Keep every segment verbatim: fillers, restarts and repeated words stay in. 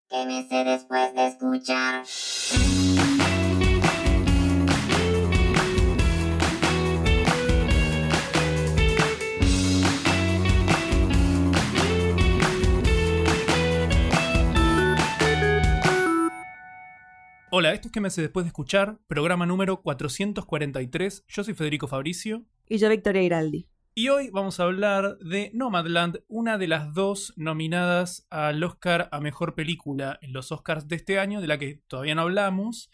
¿Qué me sé después de escuchar? Hola, esto es ¿Qué me sé después de escuchar? Programa número cuatrocientos cuarenta y tres. Yo soy Federico Fabricio. Y yo Victoria Giraldi. Y hoy vamos a hablar de Nomadland, una de las dos nominadas al Oscar a Mejor Película en los Oscars de este año, de la que todavía no hablamos.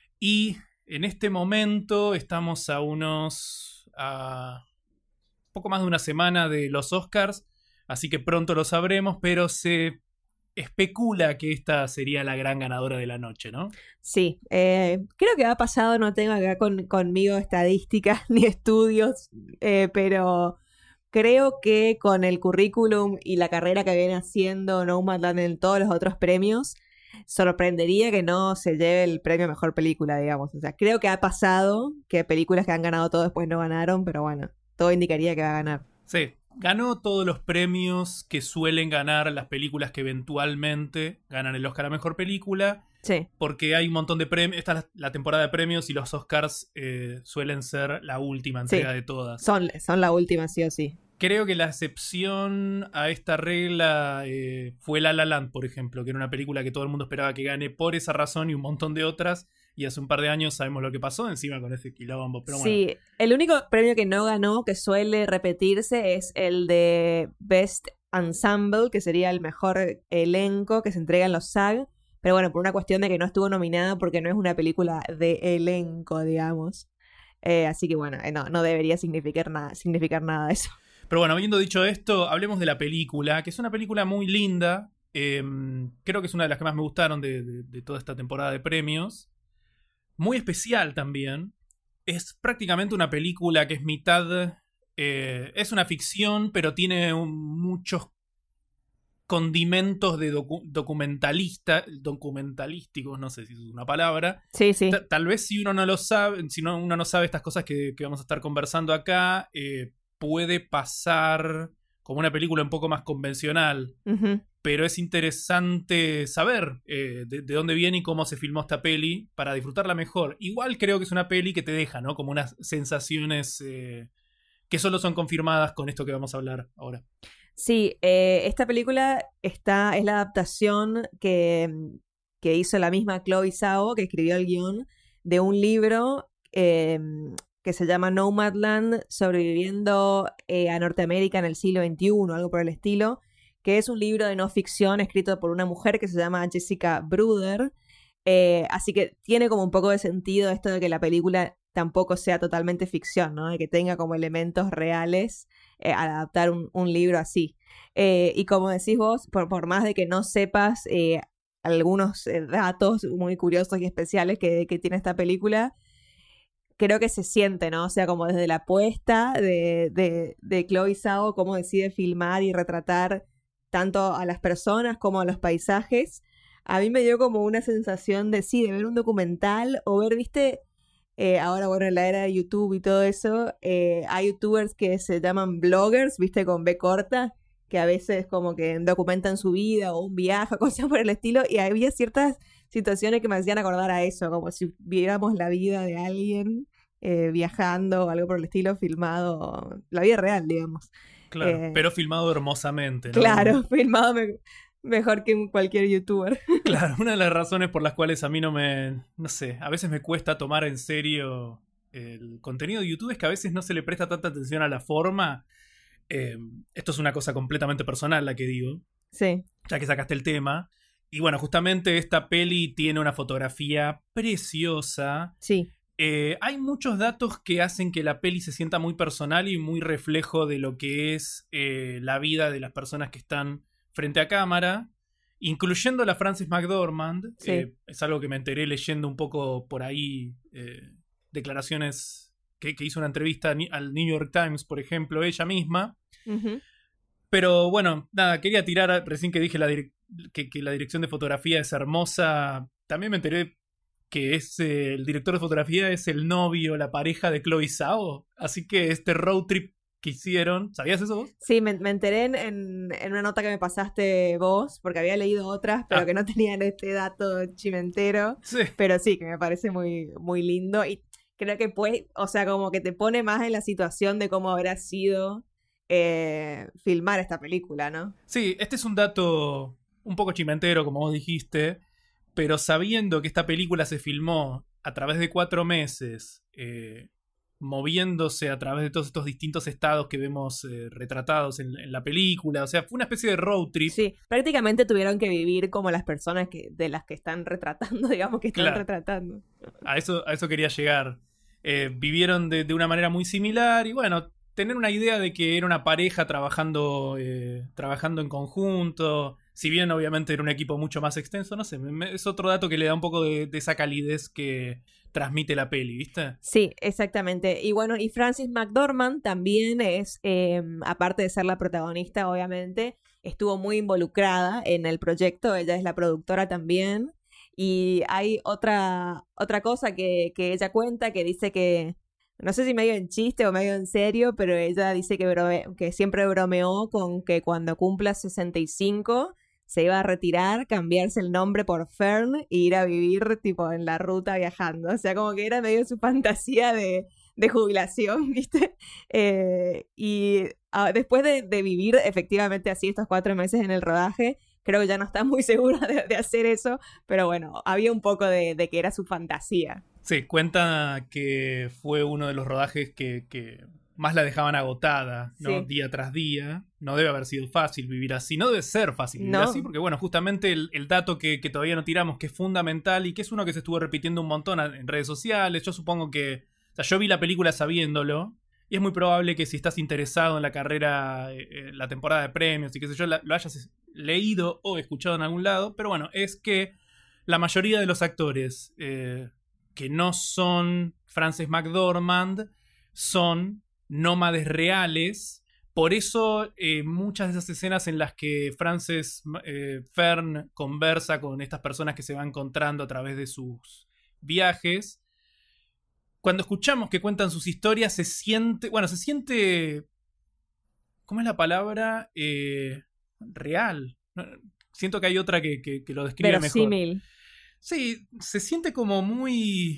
Y en este momento estamos a unos... a poco más de una semana de los Oscars, así que pronto lo sabremos, pero se especula que esta sería la gran ganadora de la noche, ¿no? Sí, eh, creo que ha pasado, no tengo acá con, conmigo estadísticas ni estudios, eh, pero creo que con el currículum y la carrera que viene haciendo Nomadland en todos los otros premios, sorprendería que no se lleve el premio a Mejor Película, digamos. O sea, creo que ha pasado que películas que han ganado todo después no ganaron, pero bueno, todo indicaría que va a ganar. Sí. Ganó todos los premios que suelen ganar las películas que eventualmente ganan el Oscar a Mejor Película. Sí. Porque hay un montón de premios. Esta es la temporada de premios y los Oscars eh, suelen ser la última entrega sí. de todas. Son, son la última, sí o sí. Creo que la excepción a esta regla eh, fue La La Land, por ejemplo, que era una película que todo el mundo esperaba que gane por esa razón y un montón de otras. Y hace un par de años sabemos lo que pasó encima con ese quilombo. Pero bueno. Sí, el único premio que no ganó, que suele repetirse, es el de Best Ensemble, que sería el mejor elenco que se entrega en los SAG. Pero bueno, por una cuestión de que no estuvo nominada porque no es una película de elenco, digamos. Eh, así que bueno, eh, no, no debería significar nada, significar nada eso. Pero bueno, habiendo dicho esto, hablemos de la película, que es una película muy linda. Eh, creo que es una de las que más me gustaron de, de, de toda esta temporada de premios. Muy especial también. Es prácticamente una película que es mitad... Eh, es una ficción, pero tiene un, muchos condimentos de docu documentalista, documentalísticos, no sé si es una palabra. Sí, sí. T Tal vez si uno no lo sabe, si no, uno no sabe estas cosas que, que vamos a estar conversando acá, eh, puede pasar como una película un poco más convencional. Uh-huh. Pero es interesante saber eh, de, de dónde viene y cómo se filmó esta peli para disfrutarla mejor. Igual creo que es una peli que te deja, ¿no? Como unas sensaciones eh, que solo son confirmadas con esto que vamos a hablar ahora. Sí, eh, esta película está, es la adaptación que, que hizo la misma Chloe Zhao, que escribió el guión de un libro eh, que se llama Nomadland, sobreviviendo eh, a Norteamérica en el siglo veintiuno, algo por el estilo, que es un libro de no ficción escrito por una mujer que se llama Jessica Bruder. Eh, así que tiene como un poco de sentido esto de que la película tampoco sea totalmente ficción, ¿no? De que tenga como elementos reales eh, al adaptar un, un libro así. Eh, y como decís vos, por, por más de que no sepas eh, algunos eh, datos muy curiosos y especiales que, que tiene esta película, creo que se siente, ¿no? O sea, como desde la apuesta de, de, de Chloe Zhao, cómo decide filmar y retratar tanto a las personas como a los paisajes, a mí me dio como una sensación de, sí, de ver un documental o ver, viste, eh, ahora, bueno, en la era de YouTube y todo eso, eh, hay youtubers que se llaman bloggers, viste, con B corta, que a veces como que documentan su vida o un viaje o cosas por el estilo, y había ciertas situaciones que me hacían acordar a eso, como si viéramos la vida de alguien eh, viajando o algo por el estilo, filmado, la vida real, digamos. Claro, eh, pero filmado hermosamente, ¿no? Claro, filmado me mejor que cualquier youtuber. Claro, una de las razones por las cuales a mí no me... No sé, a veces me cuesta tomar en serio el contenido de YouTube es que a veces no se le presta tanta atención a la forma. Eh, esto es una cosa completamente personal la que digo. Sí. Ya que sacaste el tema. Y bueno, justamente esta peli tiene una fotografía preciosa. Sí. Eh, hay muchos datos que hacen que la peli se sienta muy personal y muy reflejo de lo que es eh, la vida de las personas que están frente a cámara, incluyendo la Frances McDormand. Sí. Eh, es algo que me enteré leyendo un poco por ahí, eh, declaraciones que, que hizo una entrevista al New York Times, por ejemplo, ella misma. Uh-huh. Pero bueno, nada, quería tirar, recién que dije la que, que la dirección de fotografía es hermosa, también me enteré que es eh, el director de fotografía es el novio, la pareja de Chloe Zhao, así que este road trip que hicieron. ¿Sabías eso vos? Sí, me, me enteré en, en, en una nota que me pasaste vos, porque había leído otras, pero Ah. que no tenían este dato chimentero. Sí. Pero sí, que me parece muy, muy lindo. Y creo que pues, o sea, como que te pone más en la situación de cómo habrá sido eh, filmar esta película, ¿no? Sí, este es un dato un poco chimentero, como vos dijiste, pero sabiendo que esta película se filmó a través de cuatro meses, eh, moviéndose a través de todos estos distintos estados que vemos eh, retratados en, en la película, o sea, fue una especie de road trip. Sí, prácticamente tuvieron que vivir como las personas que, de las que están retratando, digamos que están Claro. retratando. A eso, a eso quería llegar. Eh, vivieron de, de una manera muy similar y bueno, tener una idea de que era una pareja trabajando, eh, trabajando en conjunto, si bien obviamente era un equipo mucho más extenso, no sé, me, me, es otro dato que le da un poco de, de esa calidez que transmite la peli, ¿viste? Sí, exactamente. Y bueno, y Frances McDormand también es, eh, aparte de ser la protagonista, obviamente, estuvo muy involucrada en el proyecto, ella es la productora también. Y hay otra, otra cosa que, que ella cuenta que dice que, no sé si medio en chiste o medio en serio, pero ella dice que, brome- que siempre bromeó con que cuando cumpla sesenta y cinco se iba a retirar, cambiarse el nombre por Fern e ir a vivir tipo en la ruta viajando. O sea, como que era medio su fantasía de, de jubilación, ¿viste? Eh, y ah, después de, de vivir efectivamente así estos cuatro meses en el rodaje, creo que ya no está muy segura de, de hacer eso, pero bueno, había un poco de, de que era su fantasía. Sí, cuenta que fue uno de los rodajes que, que más la dejaban agotada, ¿no? Sí. Día tras día. No debe haber sido fácil vivir así. No debe ser fácil vivir No. así, porque bueno, justamente el, el dato que, que todavía no tiramos, que es fundamental y que es uno que se estuvo repitiendo un montón en redes sociales. Yo supongo que... O sea, yo vi la película sabiéndolo. Y es muy probable que si estás interesado en la carrera, eh, la temporada de premios y qué sé yo, la, lo hayas leído o escuchado en algún lado. Pero bueno, es que la mayoría de los actores eh, que no son Frances McDormand son nómades reales. Por eso eh, muchas de esas escenas en las que Frances eh, Fern conversa con estas personas que se va encontrando a través de sus viajes, cuando escuchamos que cuentan sus historias se siente, bueno, se siente, ¿cómo es la palabra? Eh, real. Siento que hay otra que, que, que lo describe Verosímil. mejor. Sí, se siente como muy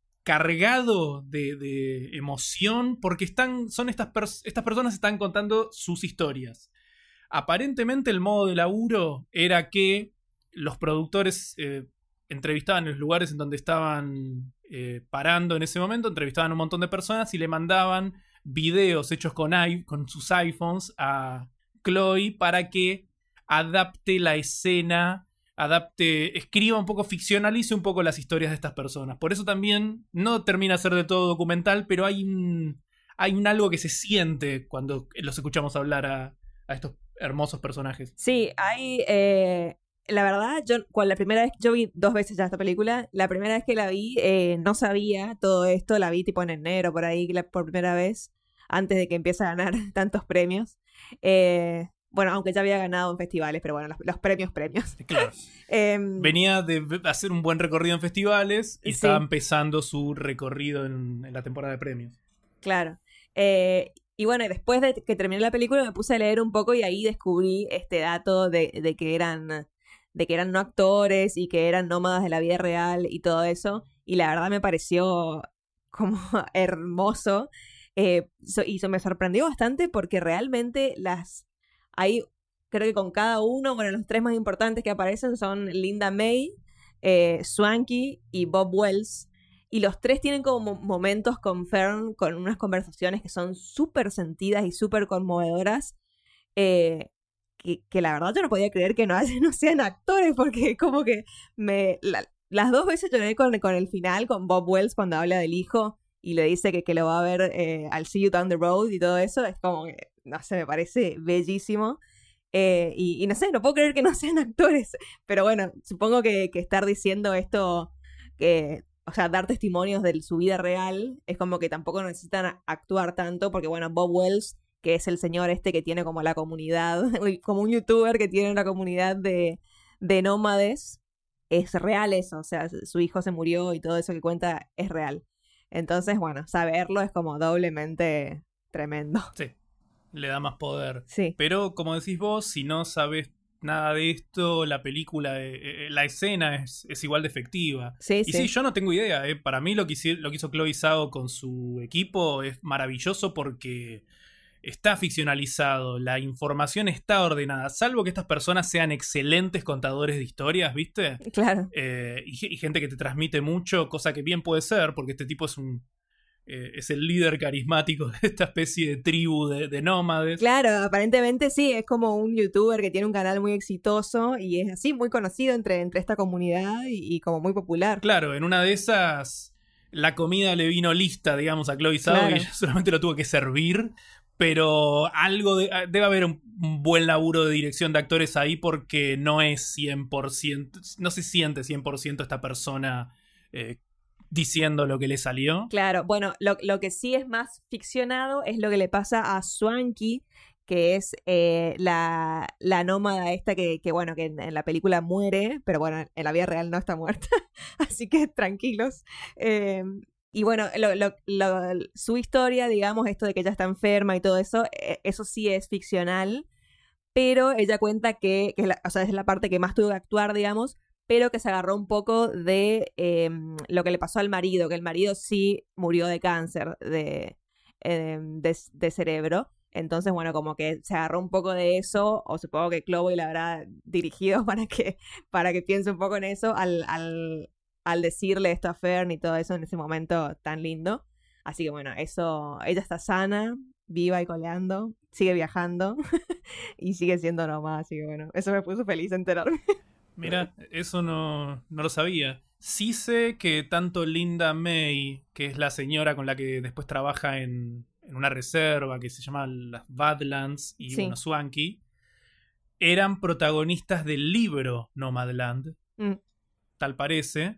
cargado de, de emoción porque están, son estas, pers- estas personas están contando sus historias. Aparentemente el modo de laburo era que los productores eh, entrevistaban en los lugares en donde estaban eh, parando en ese momento, entrevistaban a un montón de personas y le mandaban videos hechos con, i- con sus iPhones a Chloe para que adapte la escena, adapte, escriba un poco, ficcionalice un poco las historias de estas personas. Por eso también no termina de ser de todo documental, pero hay un, hay un algo que se siente cuando los escuchamos hablar a, a estos hermosos personajes. Sí, hay... Eh, la verdad, yo cuando la primera vez... Yo vi dos veces ya esta película. La primera vez que la vi, eh, no sabía todo esto. La vi tipo en enero, por ahí, la, por primera vez. Antes de que empiece a ganar tantos premios. Eh... Bueno, aunque ya había ganado en festivales, pero bueno, los, los premios, premios. Claro. eh, Venía de hacer un buen recorrido en festivales y Sí. estaba empezando su recorrido en, en la temporada de premios. Claro. Eh, y bueno, después de que terminé la película me puse a leer un poco y ahí descubrí este dato de, de que eran de que eran no actores y que eran nómadas de la vida real y todo eso. Y la verdad me pareció como hermoso. Eh, so, y eso me sorprendió bastante porque realmente las... Hay, creo que con cada uno, bueno, los tres más importantes que aparecen son Linda May, eh, Swanky y Bob Wells. Y los tres tienen como momentos con Fern, con unas conversaciones que son súper sentidas y súper conmovedoras. Eh, que, que la verdad yo no podía creer que no, no sean actores, porque como que me... La, las dos veces lloré con, con el final, con Bob Wells cuando habla del hijo y le dice que, que lo va a ver eh, al See You Down the Road y todo eso. Es como que, no sé, me parece bellísimo. Eh, y, y no sé, no puedo creer que no sean actores. Pero bueno, supongo que, que estar diciendo esto, que, o sea, dar testimonios de su vida real, es como que tampoco necesitan actuar tanto, porque bueno, Bob Wells, que es el señor este que tiene como la comunidad, como un youtuber que tiene una comunidad de, de nómades, es real eso, o sea, su hijo se murió y todo eso que cuenta es real. Entonces, bueno, saberlo es como doblemente tremendo. Sí. le da más poder. Sí. Pero como decís vos, si no sabes nada de esto, la película, eh, eh, la escena es, es igual de efectiva. Sí, y sí. sí, yo no tengo idea. Eh. Para mí lo que, hizo, lo que hizo Chloe Zhao con su equipo es maravilloso porque está ficcionalizado, la información está ordenada, salvo que estas personas sean excelentes contadores de historias, ¿viste? Claro. Eh, y, y gente que te transmite mucho, cosa que bien puede ser, porque este tipo es un eh, es el líder carismático de esta especie de tribu de, de nómades. Claro, aparentemente sí, es como un youtuber que tiene un canal muy exitoso y es así, muy conocido entre, entre esta comunidad y, y como muy popular. Claro, en una de esas la comida le vino lista, digamos, a Chloe Zhao, Claro. y ella solamente lo tuvo que servir. Pero algo de, debe haber un, un buen laburo de dirección de actores ahí porque no es cien por ciento, no se siente cien por ciento esta persona eh, diciendo lo que le salió. Claro, bueno, lo, lo que sí es más ficcionado es lo que le pasa a Swanky, que es eh, la, la nómada esta que, que bueno, que en, en la película muere, pero bueno, en la vida real no está muerta, así que tranquilos. Eh, Y bueno, lo, lo, lo, su historia, digamos, esto de que ella está enferma y todo eso, eh, eso sí es ficcional, pero ella cuenta que, que es, la, o sea, es la parte que más tuvo que actuar, digamos, pero que se agarró un poco de eh, lo que le pasó al marido, que el marido sí murió de cáncer de, eh, de, de cerebro. Entonces, bueno, como que se agarró un poco de eso, o supongo que Chloe la habrá dirigido para que, para que piense un poco en eso al... al al decirle esto a Fern y todo eso en ese momento tan lindo. Así que bueno, eso, ella está sana, viva y coleando, sigue viajando y sigue siendo nomás, así que bueno, eso me puso feliz enterarme. Mira, eso no, no lo sabía. Sí sé que tanto Linda May, que es la señora con la que después trabaja en, en una reserva que se llama las Badlands, y Sí. bueno, Swanky, eran protagonistas del libro Nomadland, Mm, tal parece.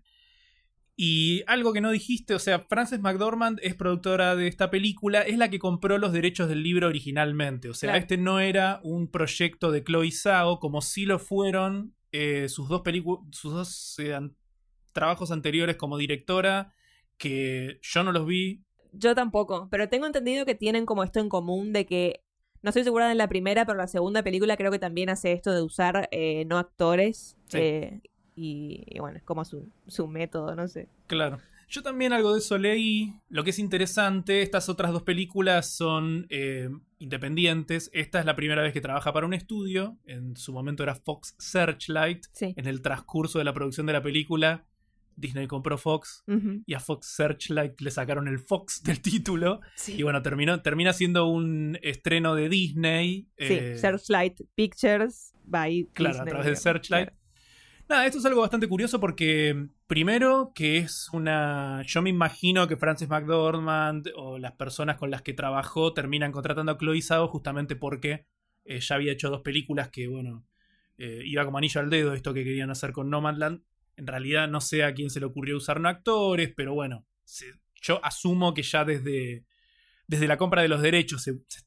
Y algo que no dijiste, o sea, Frances McDormand es productora de esta película, es la que compró los derechos del libro originalmente. O sea, Claro. este no era un proyecto de Chloe Zhao, como sí lo fueron eh, sus dos películas, sus dos eh, an- trabajos anteriores como directora, que yo no los vi. Yo tampoco, pero tengo entendido que tienen como esto en común de que, no estoy segura en la primera, pero la segunda película creo que también hace esto de usar eh, no actores. Sí. Eh, y, y bueno, es como su, su método, no sé. Claro. Yo también algo de eso leí. Lo que es interesante, estas otras dos películas son eh, independientes. Esta es la primera vez que trabaja para un estudio. En su momento era Fox Searchlight. Sí. En el transcurso de la producción de la película, Disney compró Fox. Uh-huh. Y a Fox Searchlight le sacaron el Fox del título. Sí. Y bueno, terminó, termina siendo un estreno de Disney. Sí, eh, Searchlight Pictures by Claro, Disney, a través de Searchlight. Claro. Nada, esto es algo bastante curioso porque, primero, que es una... Yo me imagino que Frances McDormand o las personas con las que trabajó terminan contratando a Chloe Zhao justamente porque eh, ya había hecho dos películas que, bueno, eh, iba como anillo al dedo esto que querían hacer con Nomadland. En realidad no sé a quién se le ocurrió usar no actores, pero bueno, se, yo asumo que ya desde, desde la compra de los derechos se, se,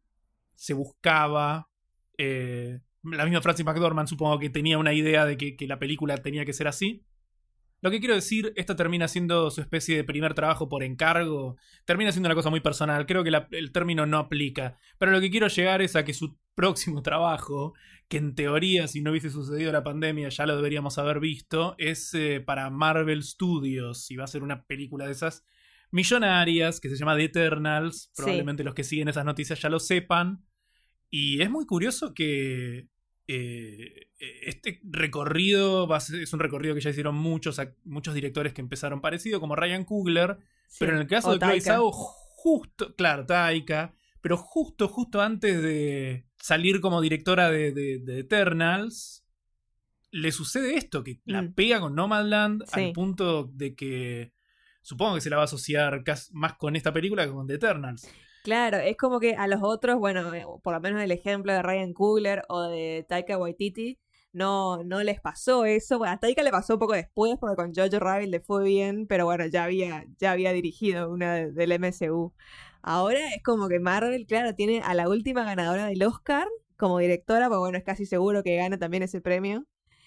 se buscaba... Eh, la misma Frances McDormand supongo que tenía una idea de que, que la película tenía que ser así. Lo que quiero decir, esto termina siendo su especie de primer trabajo por encargo. Termina siendo una cosa muy personal. Creo que la, el término no aplica. Pero lo que quiero llegar es a que su próximo trabajo, que en teoría, si no hubiese sucedido la pandemia, ya lo deberíamos haber visto, es eh, para Marvel Studios. Y va a ser una película de esas millonarias que se llama The Eternals. Probablemente sí. Los que siguen esas noticias ya lo sepan. Y es muy curioso que... Eh, este recorrido va a ser, es un recorrido que ya hicieron muchos, muchos directores que empezaron parecido, como Ryan Coogler, sí, pero en el caso de Chloe Zhao, justo, claro, Taika, pero justo, justo antes de salir como directora de, de, de Eternals, le sucede esto, que mm. la pega con Nomadland, sí. Al punto de que supongo que se la va a asociar más con esta película que con The Eternals. Claro, es como que a los otros, bueno, por lo menos el ejemplo de Ryan Coogler o de Taika Waititi, no, no les pasó eso. Bueno, a Taika le pasó un poco después, porque con Jojo Rabbit le fue bien, pero bueno, ya había, ya había dirigido una de, del M C U. Ahora es como que Marvel, claro, tiene a la última ganadora del Oscar como directora, pues bueno, es casi seguro que gana también ese premio.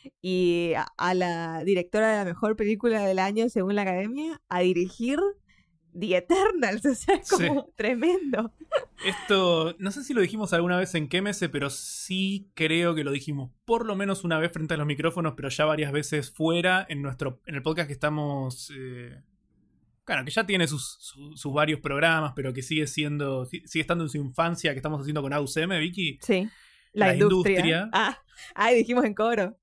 Y a, a la directora de la mejor película del año, según la Academia, a dirigir The Eternals, o sea, es como sí. Tremendo. Esto, no sé si lo dijimos alguna vez en Quémese, pero sí creo que lo dijimos por lo menos una vez frente a los micrófonos, pero ya varias veces fuera en nuestro en el podcast que estamos... Eh, claro, que ya tiene sus, sus, sus varios programas, pero que sigue siendo sigue estando en su infancia, que estamos haciendo con A U C M, Vicky. Sí, la, La industria. industria. Ah, ah, dijimos en coro.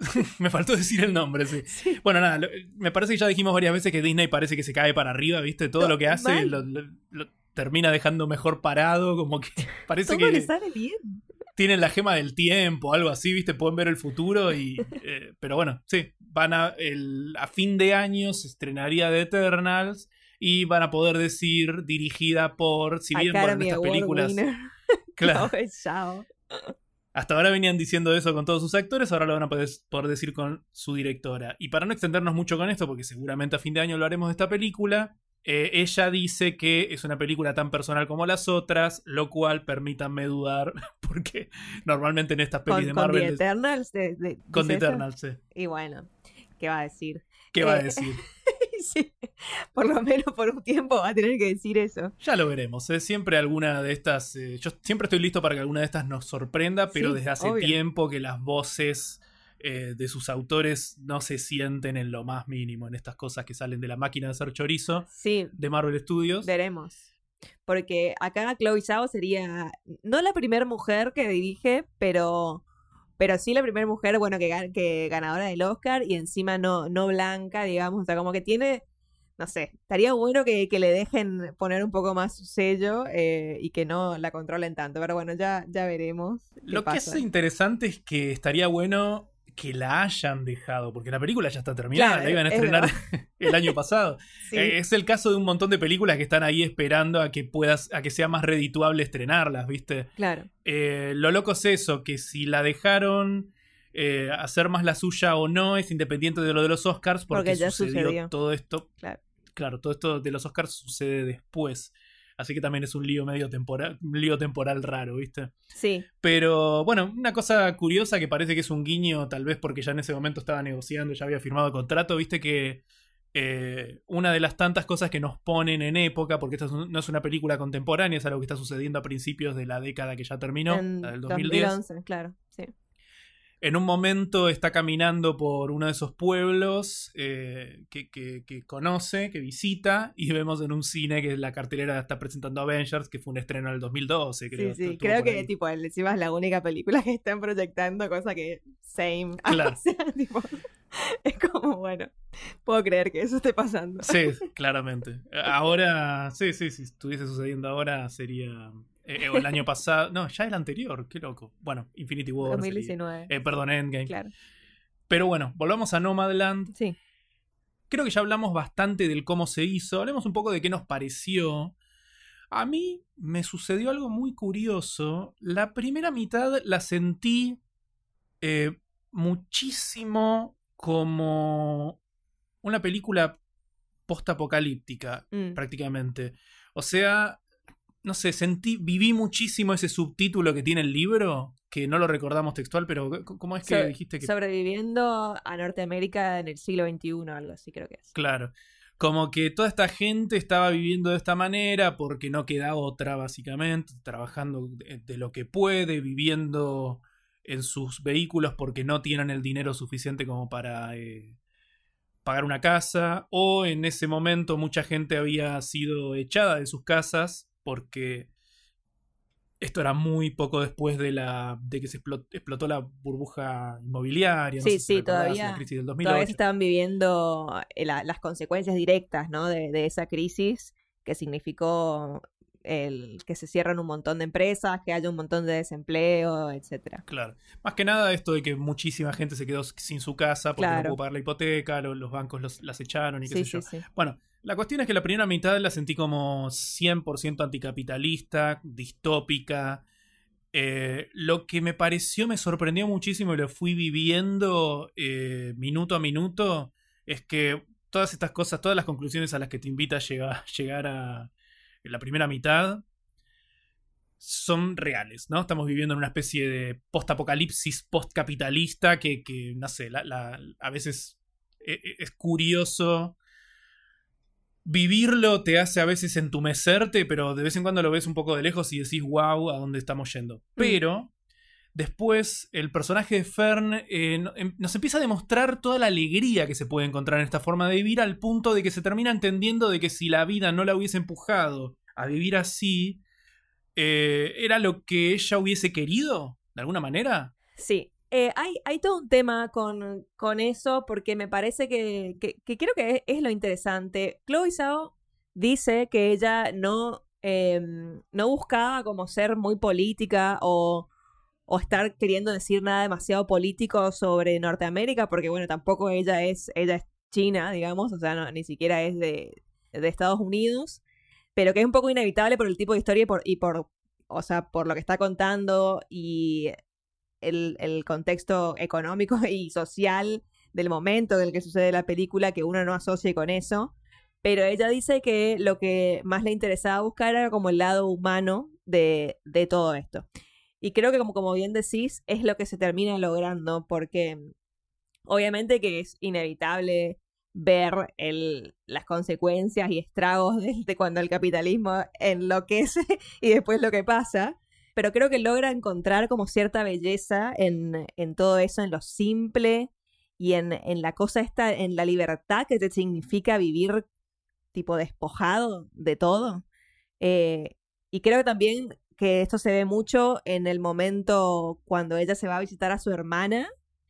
Me faltó decir el nombre, sí. Sí. Bueno, nada, lo- me parece que ya dijimos varias veces que Disney parece que se cae para arriba, ¿viste? Todo No, lo que hace mal. lo, lo- lo termina dejando mejor parado, como que parece Todo que le sale bien. tienen la gema del tiempo, algo así, ¿viste? Pueden ver el futuro y... eh, pero bueno, sí, van a... El, a fin de año se estrenaría The Eternals y van a poder decir dirigida por... Si bien, bueno, en Academy estas Award películas... winner. Claro. Chloe Zhao. Hasta ahora venían diciendo eso con todos sus actores, ahora lo van a poder, poder decir con su directora. Y para no extendernos mucho con esto, porque seguramente a fin de año lo haremos de esta película, eh, ella dice que es una película tan personal como las otras, lo cual, permítanme dudar, porque normalmente en estas pelis Con, de con Marvel... The es- Eternals. De, de- con The ¿dice eso? Eternals, sí. Y bueno, ¿qué va a decir? ¿Qué va a Eh, decir? Sí, por lo menos por un tiempo va a tener que decir eso. Ya lo veremos. ¿eh? Siempre alguna de estas... eh, yo siempre estoy listo para que alguna de estas nos sorprenda, pero Sí, desde hace obvio. tiempo que las voces eh, de sus autores no se sienten en lo más mínimo en estas cosas que salen de la máquina de hacer chorizo Sí, de Marvel Studios. veremos. Porque acá Chloe Zhao sería no la primera mujer que dirige, pero, pero sí la primera mujer, bueno, que, gan- que ganadora del Oscar y encima no, no blanca, digamos. O sea, como que tiene, no sé, estaría bueno que, que le dejen poner un poco más su sello eh, y que no la controlen tanto. Pero bueno, ya, ya veremos qué Lo que pasa. es interesante es que estaría bueno que la hayan dejado, porque la película ya está terminada, Claro, la iban a es estrenar el año pasado. Sí, Eh, Es el caso de un montón de películas que están ahí esperando a que puedas, a que sea más redituable estrenarlas, ¿viste? claro. Eh, lo loco es eso, que si la dejaron eh, hacer más la suya o no, es independiente de lo de los Oscars, porque, Porque ya sucedió sucedió. todo esto. Claro. Claro, todo esto de los Oscars sucede después. Así que también es un lío medio temporal, un lío temporal raro, ¿viste? Sí, Pero bueno, una cosa curiosa que parece que es un guiño, tal vez porque ya en ese momento estaba negociando, ya había firmado contrato, viste que eh, una de las tantas cosas que nos ponen en época, porque esta es un- no es una película contemporánea, es algo que está sucediendo a principios de la década que ya terminó, en la del dos mil diez. dos mil once, claro. Sí. En un momento está caminando por uno de esos pueblos eh, que, que- que conoce, que visita, y vemos en un cine que la cartelera está presentando Avengers, que fue un estreno en el dos mil doce, creo. Sí, sí, estuvo creo por que ahí. tipo encima es la única película que están proyectando, cosa que same. Claro. O sea, tipo, es como, bueno, puedo creer que eso esté pasando. Sí, claramente. Ahora, sí, sí, si estuviese sucediendo ahora sería... eh, o el año pasado... No, ya el anterior, qué loco. Bueno, Infinity War. dos mil sería. diecinueve. Eh, perdón, Endgame. Claro. Pero bueno, volvamos a Nomadland. Sí. Creo que ya hablamos bastante del cómo se hizo. Hablemos un poco de qué nos pareció. A mí me sucedió algo muy curioso. La primera mitad la sentí eh, muchísimo como una película post-apocalíptica, Mm. prácticamente. O sea, no sé, sentí, viví muchísimo ese subtítulo que tiene el libro, que no lo recordamos textual, pero c- ¿cómo es que So- dijiste que...? Sobreviviendo a Norteamérica en el siglo veintiuno, algo así creo que es. Claro. Como que toda esta gente estaba viviendo de esta manera porque no queda otra, básicamente, trabajando de, de lo que puede, viviendo en sus vehículos porque no tienen el dinero suficiente como para eh, pagar una casa, o en ese momento mucha gente había sido echada de sus casas porque esto era muy poco después de la de que se explotó, explotó la burbuja inmobiliaria. No Sí, sé si sí, recordás, todavía- la crisis del dos mil Todavía ocho. se estaban viviendo eh, la- las consecuencias directas, ¿no? de, de esa crisis que significó el que se cierran un montón de empresas, que haya un montón de desempleo, etcétera. Claro. Más que nada esto de que muchísima gente se quedó sin su casa porque no Claro. pudo pagar la hipoteca, lo- los bancos los- las echaron y qué Sí, sé yo. sí, sí. Bueno, la cuestión es que la primera mitad la sentí como cien por ciento anticapitalista, distópica. Eh, lo que me pareció, me sorprendió muchísimo y lo fui viviendo eh, minuto a minuto, es que todas estas cosas, todas las conclusiones a las que te invita a llegar, llegar a la primera mitad son reales, ¿no? Estamos viviendo en una especie de post-apocalipsis, post-capitalista que, que, no sé, la, la- a veces e- e- es curioso vivirlo te hace a veces entumecerte, pero de vez en cuando lo ves un poco de lejos y decís, wow, ¿a dónde estamos yendo? Mm. Pero después el personaje de Fern eh, nos empieza a demostrar toda la alegría que se puede encontrar en esta forma de vivir, al punto de que se termina entendiendo de que si la vida no la hubiese empujado a vivir así, eh, ¿era lo que ella hubiese querido, de alguna manera? Sí. Eh, hay, hay todo un tema con, con eso, porque me parece que, que, que creo que es, es lo interesante. Chloe Zhao dice que ella no, eh, no buscaba como ser muy política o, o estar queriendo decir nada demasiado político sobre Norteamérica, porque bueno, tampoco ella es, ella es china, digamos, o sea, no, ni siquiera es de, de Estados Unidos, pero que es un poco inevitable por el tipo de historia y por, y por o sea, por lo que está contando y El, el contexto económico y social del momento del que sucede la película, que uno no asocie con eso, pero ella dice que lo que más le interesaba buscar era como el lado humano de, de todo esto. Y creo que como, como bien decís, es lo que se termina logrando, porque obviamente que es inevitable ver el, las consecuencias y estragos de, de cuando el capitalismo enloquece y después lo que pasa. Pero creo que logra encontrar como cierta belleza en, en todo eso, en lo simple y en, en la cosa esta, en la libertad que te significa vivir tipo despojado de todo. Eh, y creo también que esto se ve mucho en el momento cuando ella se va a visitar a su hermana.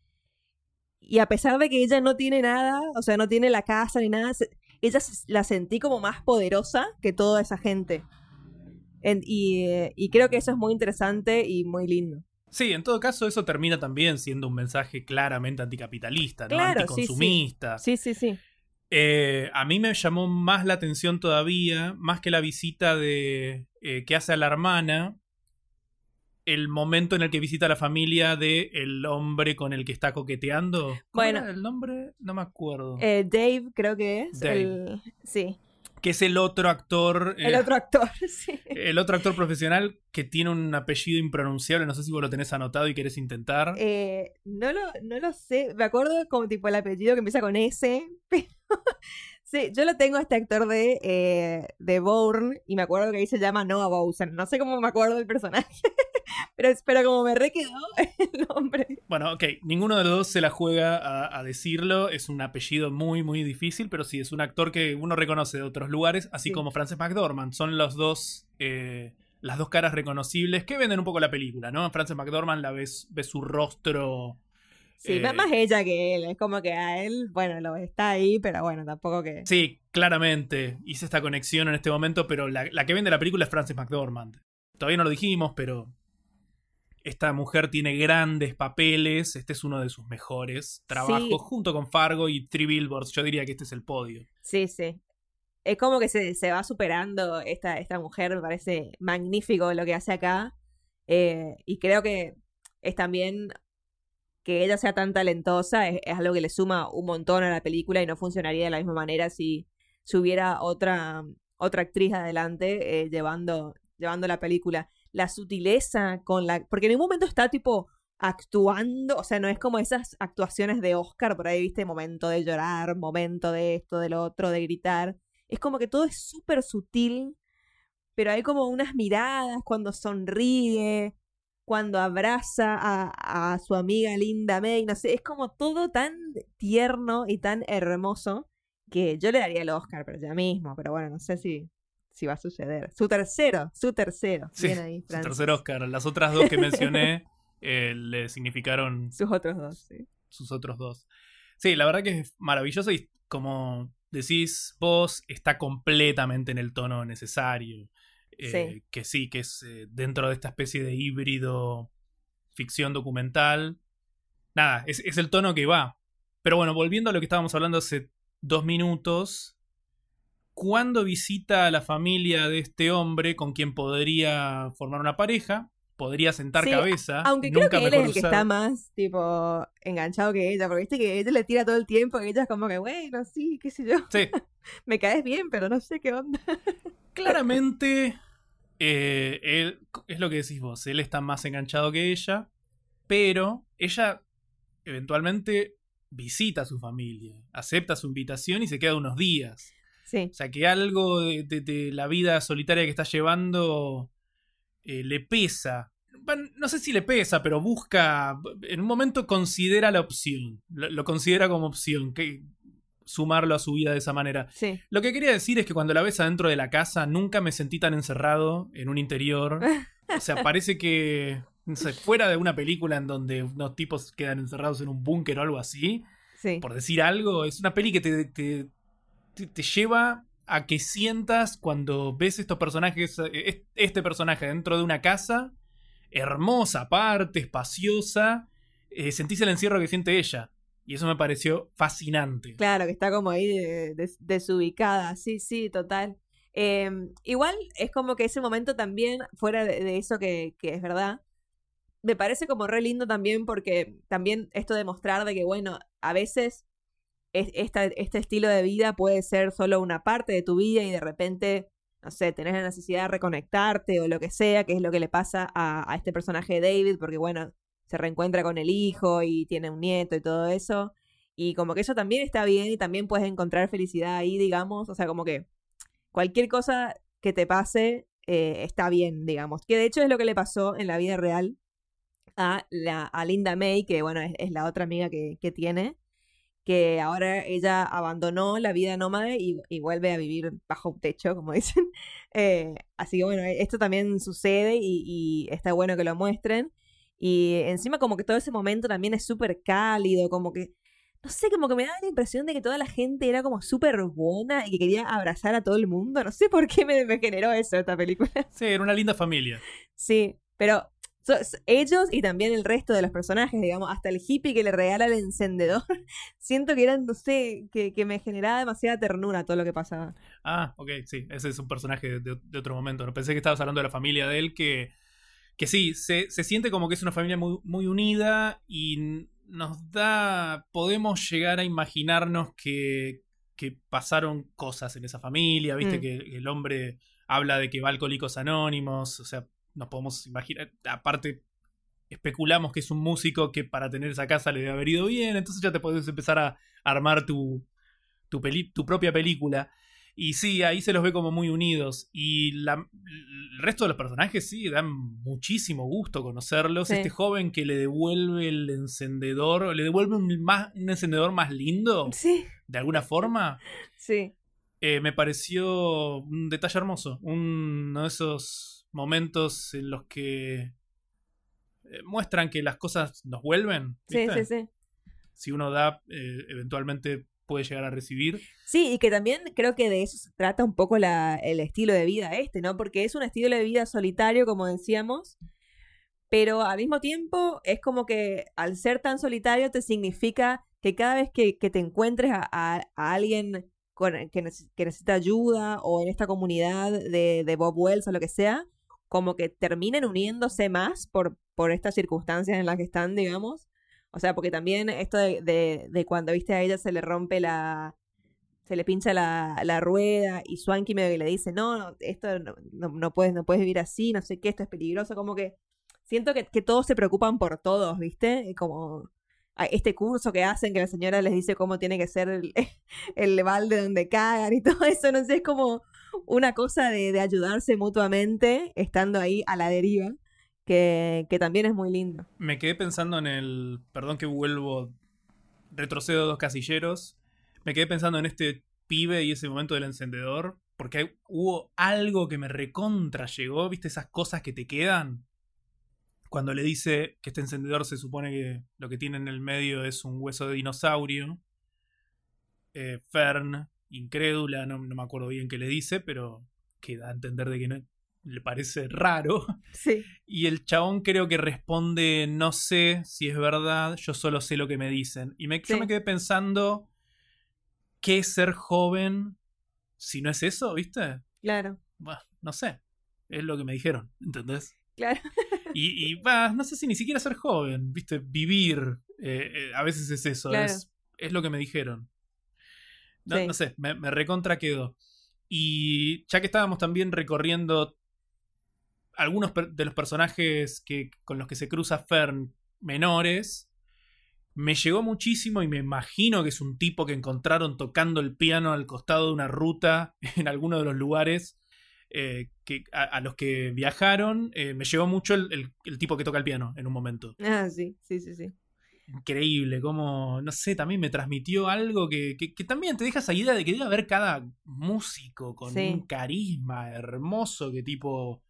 Y a pesar de que ella no tiene nada, o sea, no tiene la casa ni nada, se, ella la sentí como más poderosa que toda esa gente. En, y, y creo que eso es muy interesante y muy lindo. Sí, en todo caso eso termina también siendo un mensaje claramente anticapitalista, ¿no? Claro, anticonsumista. Sí, sí, sí. sí. Eh, a mí me llamó más la atención todavía, más que la visita de eh, que hace a la hermana, el momento en el que visita a la familia del hombre con el que está coqueteando. ¿Cómo bueno, era el nombre? No me acuerdo. Eh, Dave, creo que es. Dave. El, sí. Que es el otro actor. El eh, otro actor, sí. El otro actor profesional que tiene un apellido impronunciable. No sé si vos lo tenés anotado y querés intentar. Eh, no, lo, no lo sé. Me acuerdo como tipo el apellido que empieza con S. Pero sí, yo lo tengo a este actor de, eh, de Bourne. Y me acuerdo que ahí se llama Noah Bowsen. No sé cómo me acuerdo del personaje. Pero, pero como me re quedó el nombre. Bueno, ok, ninguno de los dos se la juega a, a decirlo. Es un apellido muy, muy difícil, pero sí, es un actor que uno reconoce de otros lugares, así sí. como Frances McDormand. Son los dos, eh, las dos caras reconocibles que venden un poco la película, ¿no? Frances McDormand la ves, ves su rostro. Sí, eh, más ella que él. Es como que a él, bueno, lo está ahí, pero bueno, tampoco que... Sí, claramente hice esta conexión en este momento, pero la, la que vende la película es Frances McDormand. Todavía no lo dijimos, pero... esta mujer tiene grandes papeles. Este es uno de sus mejores trabajos, sí. junto con Fargo y Three Billboards. Yo diría que este es el podio. Sí, sí. Es como que se, se va superando esta, esta mujer. Me parece magnífico lo que hace acá. Eh, y creo que es también que ella sea tan talentosa. Es, es algo que le suma un montón a la película y no funcionaría de la misma manera si, si hubiera otra, otra actriz adelante eh, llevando, llevando la película. La sutileza con la... porque en un momento está tipo actuando, o sea, no es como esas actuaciones de Oscar, por ahí, viste, momento de llorar, momento de esto, de lo otro, de gritar. Es como que todo es súper sutil, pero hay como unas miradas cuando sonríe, cuando abraza a, a su amiga Linda May, no sé, es como todo tan tierno y tan hermoso que yo le daría el Oscar, pero ya mismo, pero bueno, no sé si... si va a suceder. Su tercero, su tercero. Sí, Bien ahí, su tercer Oscar. Las otras dos que mencioné eh, le significaron... sus otros dos, sí. Sus otros dos. Sí, la verdad que es maravilloso y como decís vos, está completamente en el tono necesario. Eh, sí. Que sí, que es eh, dentro de esta especie de híbrido ficción documental. Nada, es, es el tono que va. Pero bueno, volviendo a lo que estábamos hablando hace dos minutos... cuando visita a la familia de este hombre con quien podría formar una pareja, podría sentar sí, cabeza. Aunque nunca creo que él es el usar... que está más, tipo, enganchado que ella, porque viste que ella le tira todo el tiempo y ella es como que, bueno, sí, qué sé yo. Sí. Me caes bien, pero no sé qué onda. Claramente, eh, él, es lo que decís vos, él está más enganchado que ella, pero ella eventualmente visita a su familia, acepta su invitación y se queda unos días. Sí. O sea, que algo de, de- de la vida solitaria que está llevando eh, le pesa. Bueno, no sé si le pesa, pero busca, en un momento considera la opción, lo, lo considera como opción, que sumarlo a su vida de esa manera. Sí. Lo que quería decir es que cuando la ves adentro de la casa, nunca me sentí tan encerrado en un interior. O sea, parece que, no sé, fuera de una película en donde unos tipos quedan encerrados en un búnker o algo así, Sí. por decir algo, es una peli que te, te, te, te lleva a que sientas cuando ves estos personajes, eh, este personaje dentro de una casa, hermosa, aparte, espaciosa, eh, sentís el encierro que siente ella. Y eso me pareció fascinante. Claro, que está como ahí de- de- desubicada, sí, sí, total. Eh, igual es como que ese momento también, fuera de, de eso que, que es verdad, me parece como re lindo también porque también esto de mostrar de que, bueno, a veces es- esta- este estilo de vida puede ser solo una parte de tu vida y de repente, no sé, tenés la necesidad de reconectarte o lo que sea, que es lo que le pasa a, a este personaje de David, porque bueno, se reencuentra con el hijo y tiene un nieto y todo eso. Y como que eso también está bien y también puedes encontrar felicidad ahí, digamos. O sea, como que cualquier cosa que te pase eh, está bien, digamos. Que de hecho es lo que le pasó en la vida real a, la, a Linda May, que bueno, es, es la otra amiga que, que tiene, que ahora ella abandonó la vida nómade y, y vuelve a vivir bajo un techo, como dicen. Eh, así que bueno, esto también sucede y, y está bueno que lo muestren. Y encima como que todo ese momento también es súper cálido, como que, no sé, como que me da la impresión de que toda la gente era como súper buena y que quería abrazar a todo el mundo. No sé por qué me, me generó eso esta película. Sí, era una linda familia. Sí, pero so- so- ellos y también el resto de los personajes, digamos, hasta el hippie que le regala el encendedor, siento que eran, no sé, que, que me generaba demasiada ternura todo lo que pasaba. Ah, ok, sí, ese es un personaje de, de otro momento. No pensé que estabas hablando de la familia de él, que, que sí, se, se siente como que es una familia muy, muy unida y nos da, podemos llegar a imaginarnos que, que pasaron cosas en esa familia, viste Mm. que el hombre habla de que va a Alcohólicos Anónimos, o sea, nos podemos imaginar, aparte especulamos que es un músico que para tener esa casa le debe haber ido bien, entonces ya te puedes empezar a armar tu, tu, peli- tu propia película. Y sí, ahí se los ve como muy unidos. Y la- el resto de los personajes sí, dan muchísimo gusto conocerlos. Sí. Este joven que le devuelve el encendedor, le devuelve un, más, un encendedor más lindo, Sí, de alguna forma, sí, eh, me pareció un detalle hermoso. Uno de esos momentos en los que eh, muestran que las cosas nos vuelven, sí, ¿viste? sí, sí. Si uno da, eh, eventualmente puede llegar a recibir. Sí, y que también creo que de eso se trata un poco la, el estilo de vida este, ¿no? Porque es un estilo de vida solitario, como decíamos, pero al mismo tiempo es como que al ser tan solitario te significa que cada vez que, que te encuentres a, a- a alguien con- que, neces- que necesita ayuda o en esta comunidad de, de Bob Wells o lo que sea, como que terminen uniéndose más por, por estas circunstancias en las que están, digamos. O sea, porque también esto de, de, de cuando, viste, a ella se le rompe la... se le pincha la, la rueda y Swanky medio que le dice, no, no, esto no, no, no puedes, no puedes vivir así, no sé qué, esto es peligroso, como que siento que, que todos se preocupan por todos, ¿viste? Como a- este curso que hacen, que la señora les dice cómo tiene que ser el, el balde donde cagan y todo eso, no sé, es como una cosa de, de ayudarse mutuamente estando ahí a la deriva, que, que también es muy lindo. Me quedé pensando en el. Perdón que vuelvo. Retrocedo dos casilleros. Me quedé pensando en este pibe y ese momento del encendedor. Porque hay- hubo algo que me recontra llegó. ¿Viste esas cosas que te quedan? Cuando le dice que este encendedor se supone que lo que tiene en el medio es un hueso de dinosaurio. Eh, Fern, incrédula, no, no me acuerdo bien qué le dice, pero que da a entender de que no, le parece raro. Sí, Y el chabón creo que responde, no sé si es verdad, yo solo sé lo que me dicen. Y me, yo Sí. me quedé pensando, ¿qué es ser joven si no es eso, viste? claro, Bah, no sé, es lo que me dijeron, ¿entendés? claro. Y, y bah, no sé si ni siquiera ser joven, viste, vivir, eh, eh, a veces es eso, Claro. es, es lo que me dijeron. No, Sí. no sé, me, me recontra quedó. Y ya que estábamos también recorriendo algunos per- de los personajes que, con los que se cruza Fern menores, me llegó muchísimo y me imagino que es un tipo que encontraron tocando el piano al costado de una ruta en alguno de los lugares eh, que, a, a los que viajaron. Eh, me llegó mucho el, el, el tipo que toca el piano en un momento. Ah, sí, sí, sí, sí. Increíble, como, no sé, también me transmitió algo que, que, que también te deja esa idea de que debe haber cada músico con Sí. un carisma hermoso que tipo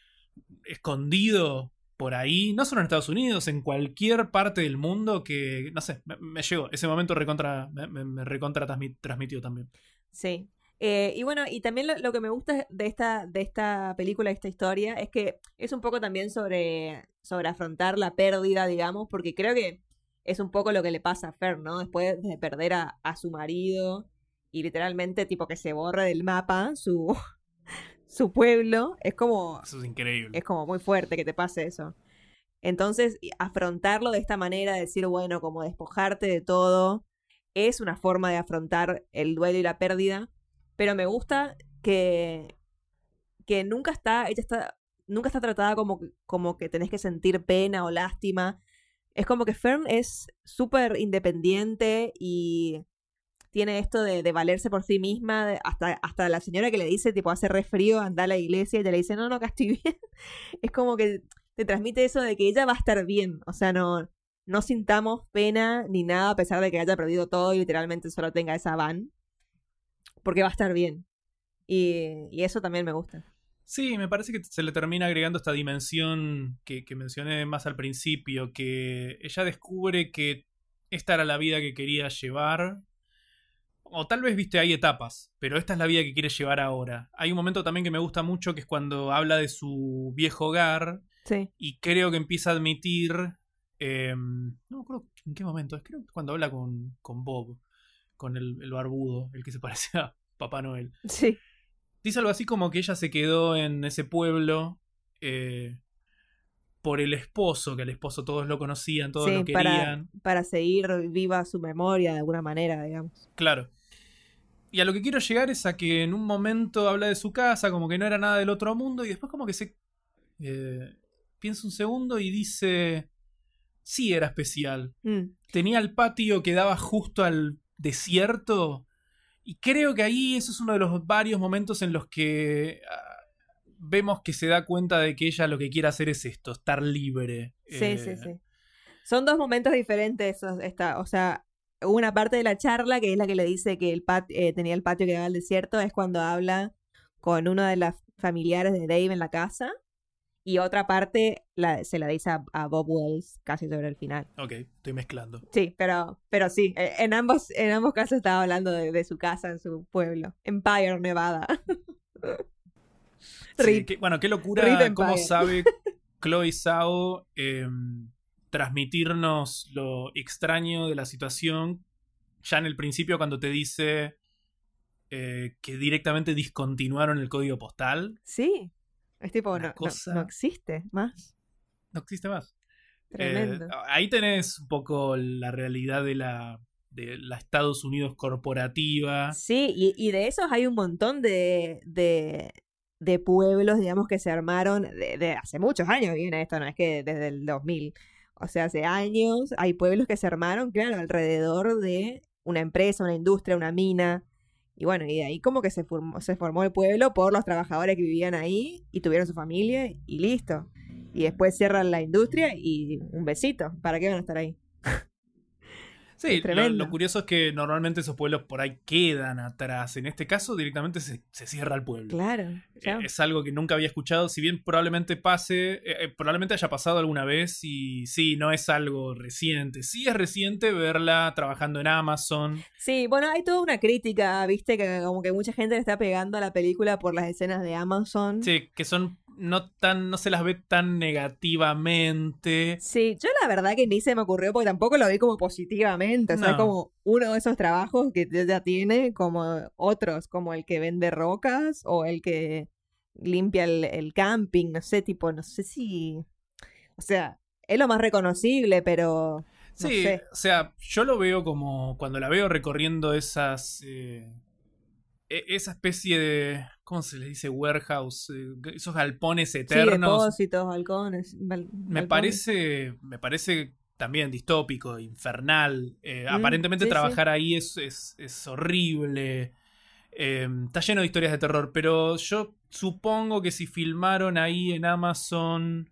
escondido por ahí, no solo en Estados Unidos, en cualquier parte del mundo que, no sé, me, me llegó, ese momento recontra, me, me, me recontra transmi- transmitió también. Sí. Eh, y bueno, y también lo, lo que me gusta de esta, de esta película, de esta historia, es que es un poco también sobre, sobre afrontar la pérdida, digamos, porque creo que es un poco lo que le pasa a Fer, ¿no? Después de perder a, a su marido y literalmente tipo que se borre del mapa su, su pueblo, es como, Eso es increíble. es como muy fuerte que te pase eso. Entonces, y afrontarlo de esta manera, decir, bueno, como despojarte de todo, es una forma de afrontar el duelo y la pérdida, pero me gusta que, que nunca está, ella está, nunca está tratada como, como que tenés que sentir pena o lástima. Es como que Fern es súper independiente y tiene esto de, de valerse por sí misma, de- hasta, hasta la señora que le dice, tipo, hace re frío, anda a la iglesia, y ella le dice, no, no, acá estoy bien. Es como que te transmite eso de que ella va a estar bien, o sea, no, no sintamos pena ni nada a pesar de que haya perdido todo y literalmente solo tenga esa van, porque va a estar bien. Y, y eso también me gusta. Sí, me parece que se le termina agregando esta dimensión que, que mencioné más al principio, que ella descubre que esta era la vida que quería llevar. O tal vez, viste, hay etapas, pero esta es la vida que quiere llevar ahora. Hay un momento también que me gusta mucho, que es cuando habla de su viejo hogar, Sí. y creo que empieza a admitir... eh, no me acuerdo en qué momento, es creo que cuando habla con, con Bob, con el, el barbudo, el que se parece a Papá Noel. Sí. Dice algo así como que ella se quedó en ese pueblo eh, por el esposo, que el esposo todos lo conocían, todos Sí, lo para, querían. para seguir viva su memoria de alguna manera, digamos. Claro. Y a lo que quiero llegar es a que en un momento habla de su casa, como que no era nada del otro mundo, y después como que se eh, piensa un segundo y dice, sí era especial. Mm. Tenía el patio que daba justo al desierto, y creo que ahí eso es uno de los varios momentos en los que ah, vemos que se da cuenta de que ella lo que quiere hacer es esto, estar libre. Sí, Eh, sí, sí. Son dos momentos diferentes. esos- Esta, o sea, una parte de la charla, que es la que le dice que el pat- eh, tenía el patio que daba al desierto, es cuando habla con una de las familiares de Dave en la casa. Y otra parte la- se la dice a, a Bob Wells casi sobre el final. Ok, estoy mezclando. Sí, pero, pero sí, eh, en ambos, en ambos casos estaba hablando de, de su casa en su pueblo. Empire, Nevada. Sí, Rip. qué- bueno, qué Rip locura Empire. cómo sabe Chloe Zhao eh, transmitirnos lo extraño de la situación ya en el principio cuando te dice eh, que directamente discontinuaron el código postal. Sí. Es tipo, Una no, no, cosa- no existe más. No existe más. Tremendo. Eh, ahí tenés un poco la realidad de la, de la Estados Unidos corporativa. Sí, y, y de esos hay un montón de, de, de pueblos, digamos, que se armaron de, de hace muchos años, viene esto, no es que desde el dos mil. O sea, hace años hay pueblos que se armaron, claro, alrededor de una empresa, una industria, una mina. Y bueno, y de ahí como que se formó, se formó el pueblo por los trabajadores que vivían ahí y tuvieron su familia y listo. Y después cierran la industria y un besito. ¿Para qué van a estar ahí? Sí, Es lo, tremendo. lo curioso es que normalmente esos pueblos por ahí quedan atrás. En este caso, directamente se, se cierra el pueblo. Claro. Eh, chao. Es algo que nunca había escuchado. Si bien probablemente pase, eh, eh, probablemente haya pasado alguna vez. Y sí, no es algo reciente. Sí es reciente verla trabajando en Amazon. Sí, bueno, hay toda una crítica, viste, que como que mucha gente le está pegando a la película por las escenas de Amazon. Sí, que son no tan, no se las ve tan negativamente. Sí, yo la verdad que ni se me ocurrió porque tampoco lo vi como positivamente. O sea, No. es como uno de esos trabajos que ya tiene, como otros, como el que vende rocas o el que limpia el, el camping, no sé, tipo, no sé si... O sea, es lo más reconocible, pero... No Sí, sé. o sea, yo lo veo como cuando la veo recorriendo esas. Eh, e- esa especie de. ¿Cómo se les dice? Warehouse. eh, esos galpones Sí, eternos. depósitos, balcones. bal- me balcones. parece. Me parece también distópico, infernal. Eh, Mm, aparentemente sí, sí. trabajar ahí es, es, es horrible. Eh, está lleno de historias de terror, pero yo supongo que si filmaron ahí en Amazon,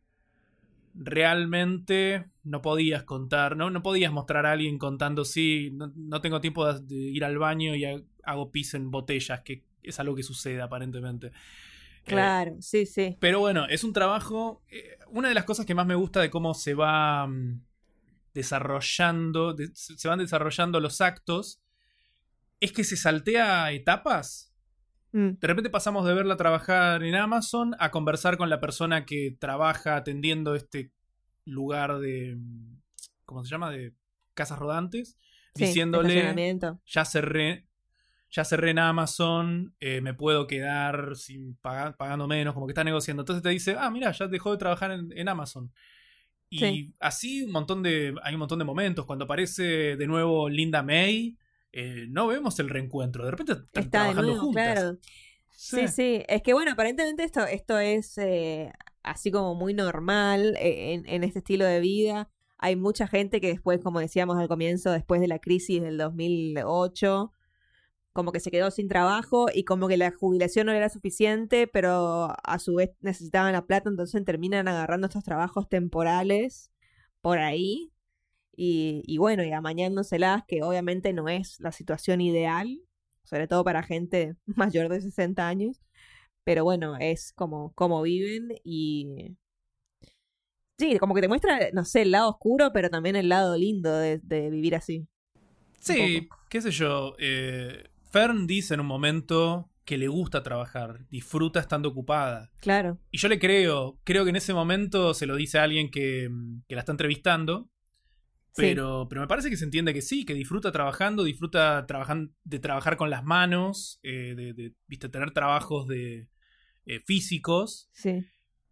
realmente no podías contar, no, no podías mostrar a alguien contando, sí, no, no tengo tiempo de, de ir al baño y ha- hago pis en botellas, que es algo que sucede aparentemente. Eh, Claro, sí, sí. pero bueno, es un trabajo. Eh, una de las cosas que más me gusta de cómo se va mm, desarrollando, de- se van desarrollando los actos, es que se saltea etapas. Mm, De repente pasamos de verla trabajar en Amazon a conversar con la persona que trabaja atendiendo este lugar de, mm, ¿cómo se llama? De casas rodantes, sí, de diciéndole, estacionamiento. ya cerré, ya cerré en Amazon, eh, me puedo quedar sin pagar, pagando menos, como que está negociando. Entonces te dice, ah, mira, ya dejó de trabajar en, en Amazon. Y Sí. así un montón de, hay un montón de momentos. Cuando aparece de nuevo Linda May, eh, no vemos el reencuentro. De repente están Está de trabajando nuevo, juntas. claro. Sí. Sí, sí. Es que bueno, aparentemente esto, esto es eh, así como muy normal eh, en, en este estilo de vida. Hay mucha gente que después, como decíamos al comienzo, después de la crisis del dos mil ocho, como que se quedó sin trabajo y como que la jubilación no era suficiente, pero a su vez necesitaban la plata, entonces terminan agarrando estos trabajos temporales por ahí y, y bueno, y amañándoselas, que obviamente no es la situación ideal, sobre todo para gente mayor de sesenta años, pero bueno, es como, como viven y... Sí, como que te muestra, no sé, el lado oscuro, pero también el lado lindo de, de vivir así. Sí, poco. qué sé yo. eh, Fern dice en un momento que le gusta trabajar, disfruta estando ocupada. Claro, Y yo le creo, creo que en ese momento se lo dice a alguien que, que la está entrevistando. sí, Pero, pero me parece que se entiende que sí, que disfruta trabajando, disfruta trabajan, de trabajar con las manos, eh, de, de, viste, tener trabajos de, eh, físicos. sí.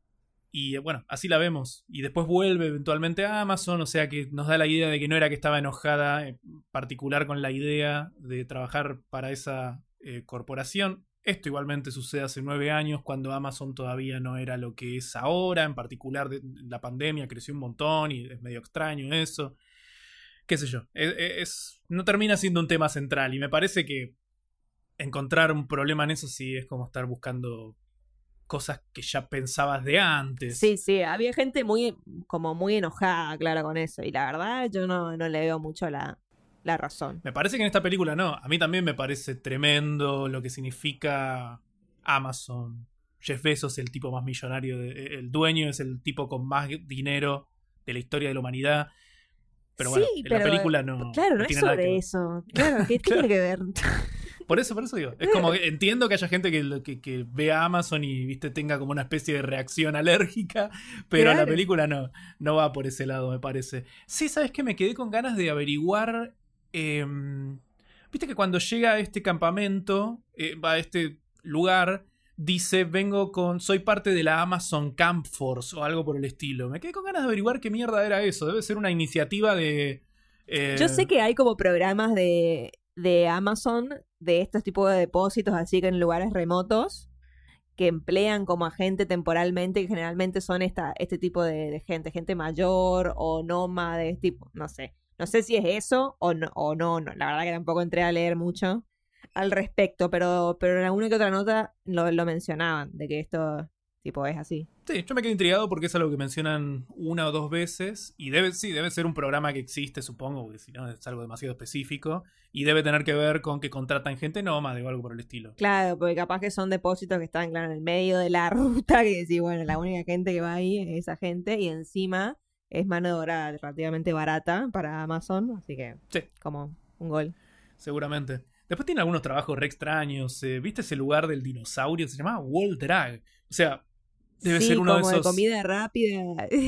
Y eh, bueno, así la vemos. Y después vuelve eventualmente a Amazon, o sea que nos da la idea de que no era que estaba enojada en particular con la idea de trabajar para esa eh, corporación. Esto igualmente sucede hace nueve años, cuando Amazon todavía no era lo que es ahora. En particular, de, la pandemia creció un montón y es medio extraño eso. Qué sé yo. Es, es- no termina siendo un tema central. Y me parece que encontrar un problema en eso sí es como estar buscando cosas que ya pensabas de antes. Sí, sí, había gente muy, como muy enojada, claro, con eso. Y la verdad, yo no, no le veo mucho la, la razón. Me parece que en esta película no. A mí también me parece tremendo lo que significa Amazon. Jeff Bezos es el tipo más millonario, de- el dueño es el tipo con más dinero de la historia de la humanidad. Pero Sí, bueno, en la pero, película no, claro, no no es tiene nada que sobre ver. eso. Claro, ¿qué, qué Claro. tiene que ver? Por eso, por eso digo. Es como que entiendo que haya gente que, lo- que, que vea Amazon y viste tenga como una especie de reacción alérgica, pero la Claro. película no, no va por ese lado, me parece. Sí, ¿sabes qué? Me quedé con ganas de averiguar. eh, Viste que cuando llega a este campamento, eh, va a este lugar, dice, vengo con, soy parte de la Amazon Camp Force o algo por el estilo. Me quedé con ganas de averiguar qué mierda era eso. Debe ser una iniciativa de... eh, Yo sé que hay como programas de, de Amazon, de estos tipos de depósitos, así que en lugares remotos, que emplean como agente temporalmente, que generalmente son esta, este tipo de, de gente, gente mayor o nómades, tipo, no sé. No sé si es eso o no, o no, no. La verdad que tampoco entré a leer mucho al respecto, pero, pero en alguna que otra nota lo, lo mencionaban, de que esto tipo es así. Sí, yo me quedé intrigado porque es algo que mencionan una o dos veces. Y debe, sí, debe ser un programa que existe, supongo, porque si no es algo demasiado específico. Y debe tener que ver con que contratan gente nómade o algo por el estilo. Claro, porque capaz que son depósitos que están, claro, en el medio de la ruta, que decís, bueno, la única gente que va ahí es esa gente, y encima es mano de obra relativamente barata para Amazon, así que Sí, como un gol. seguramente. Después tiene algunos trabajos re extraños. eh, ¿Viste ese lugar del dinosaurio? Se llamaba Wall Drag. O sea, debe Sí, ser uno de como esos... de comida rápida,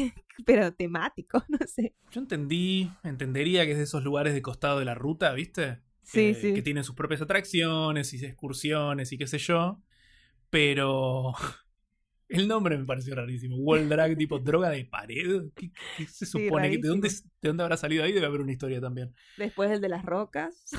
pero temático, no sé. Yo entendí, entendería que es de esos lugares de costado de la ruta, ¿viste? Sí, Eh, sí. Que tienen sus propias atracciones y excursiones y qué sé yo. Pero el nombre me pareció rarísimo. Wall Drag, tipo droga de pared. ¿Qué, qué se Sí, supone? que ¿De dónde, rarísimo. ¿De dónde habrá salido ahí? Debe haber una historia también. Después el de las rocas,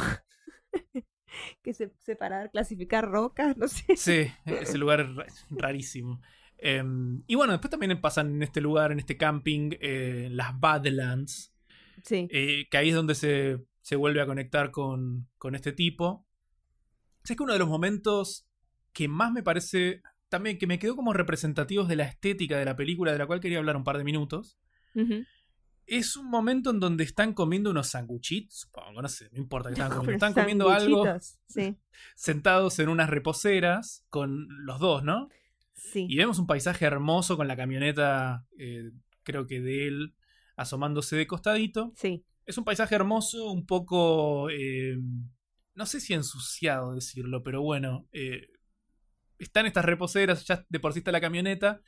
que se separar, clasificar rocas, no sé. Sí, ese lugar es ra- rarísimo. Eh, y bueno, después también pasan en este lugar, en este camping, eh, las Badlands. Sí. Eh, que ahí es donde se, se vuelve a conectar con, con este tipo. Es que uno de los momentos que más me parece, también que me quedó como representativos de la estética de la película, de la cual quería hablar un par de minutos, Ujú. es un momento en donde están comiendo unos sanguchitos, supongo, no sé, no importa que están comiendo, Unos están comiendo algo sanguchitos. Sí, sentados en unas reposeras con los dos, ¿no? sí, Y vemos un paisaje hermoso con la camioneta, eh, creo que de él, asomándose de costadito. sí. Es un paisaje hermoso, un poco, eh, no sé si ensuciado decirlo, pero bueno, eh, están estas reposeras, ya de por sí está la camioneta,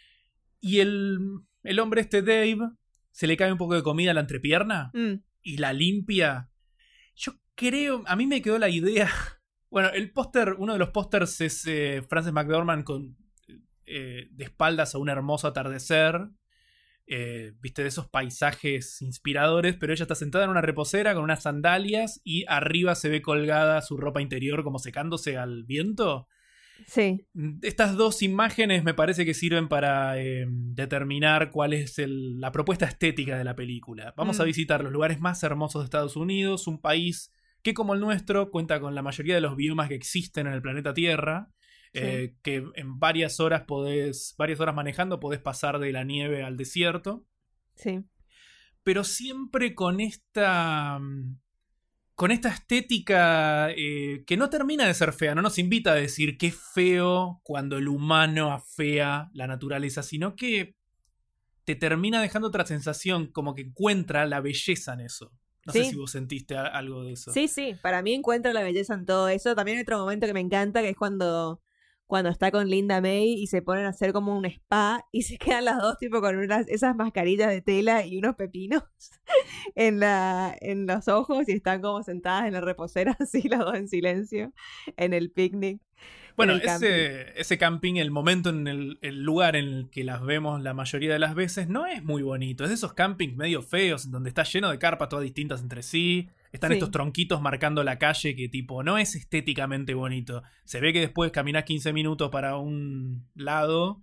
y el, el hombre este Dave se le cae un poco de comida a la entrepierna Mm, y la limpia. Yo creo, a mí me quedó la idea. Bueno, el póster, uno de los pósters es eh, Frances McDormand con eh, de espaldas a un hermoso atardecer. Eh, viste, de esos paisajes inspiradores, pero ella está sentada en una reposera con unas sandalias y arriba se ve colgada su ropa interior como secándose al viento. sí. Estas dos imágenes me parece que sirven para eh, determinar cuál es el- la propuesta estética de la película. Vamos Mm. a visitar los lugares más hermosos de Estados Unidos, un país que como el nuestro cuenta con la mayoría de los biomas que existen en el planeta Tierra, Sí. eh, que en varias horas podés, varias horas manejando podés pasar de la nieve al desierto, Sí. pero siempre con esta mm, con esta estética eh, que no termina de ser fea, no nos invita a decir que es feo cuando el humano afea la naturaleza, sino que te termina dejando otra sensación, como que encuentra la belleza en eso. No sé Sí. si vos sentiste a- algo de eso. Sí, sí, para mí encuentra la belleza en todo eso. También hay otro momento que me encanta, que es cuando, cuando está con Linda May y se ponen a hacer como un spa y se quedan las dos tipo con unas, esas mascarillas de tela y unos pepinos en, la, en los ojos y están como sentadas en la reposera así las dos en silencio en el picnic. Bueno, en el camping. ese, ese camping, el momento en el, el lugar en el que las vemos la mayoría de las veces, no es muy bonito. Es de esos campings medio feos, en donde está lleno de carpas todas distintas entre sí. Están Sí. estos tronquitos marcando la calle que tipo no es estéticamente bonito. Se ve que después caminás quince minutos para un lado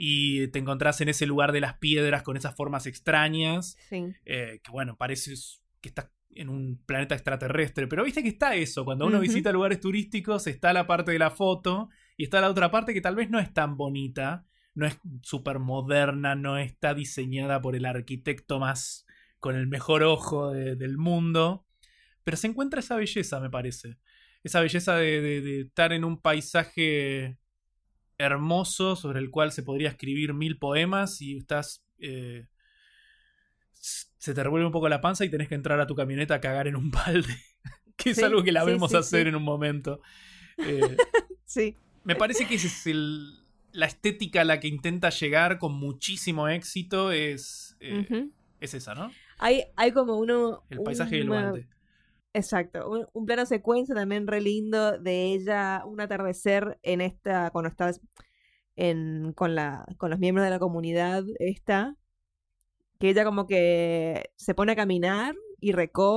y te encontrás en ese lugar de las piedras con esas formas extrañas. Sí. eh, que bueno, parece que estás en un planeta extraterrestre, pero viste que está eso, cuando uno Ujú. visita lugares turísticos está la parte de la foto y está la otra parte que tal vez no es tan bonita, no es súper moderna, no está diseñada por el arquitecto más con el mejor ojo de- del mundo, pero se encuentra esa belleza, me parece, esa belleza de, de- de estar en un paisaje hermoso sobre el cual se podría escribir mil poemas y estás... eh, se te revuelve un poco la panza y tenés que entrar a tu camioneta a cagar en un balde. Que es Sí, algo que la sí, vemos sí, hacer sí. en un momento. Eh, Sí. me parece que esa es el, la estética a la que intenta llegar con muchísimo éxito. Es, eh, Ujú. es esa, ¿no? Hay, hay como uno... El paisaje y el una- balde. Exacto, un, un plano secuencia también re lindo de ella, un atardecer en esta, cuando estás en, con, la, con los miembros de la comunidad esta, que ella como que se pone a caminar y